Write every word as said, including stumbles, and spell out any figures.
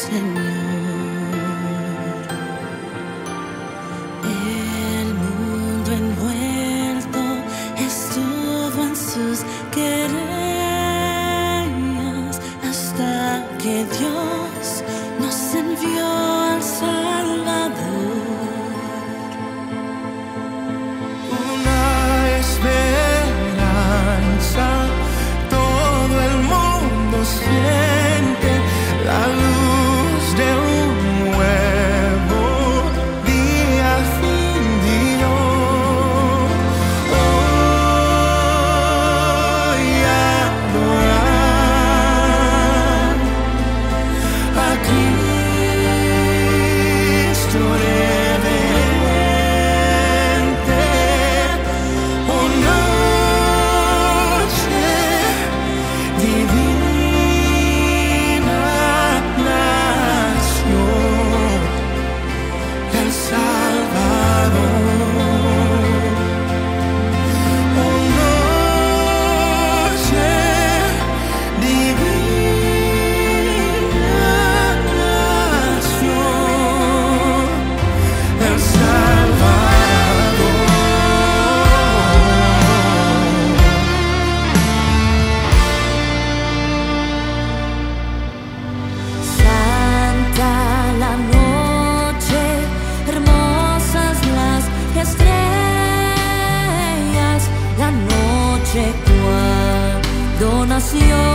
Señor. El mundo envuelto estuvo en sus querellas hasta que Dios nos envió al Salvador. Una esperanza, todo el mundo siente la luz de un nuevo día al fin dio. Hoy adorar a Cristo reverente, una noche divina nació el Salvador. Una noche divina nació el Salvador. Santa la noche, hermosas las estrellas, la noche cuando nació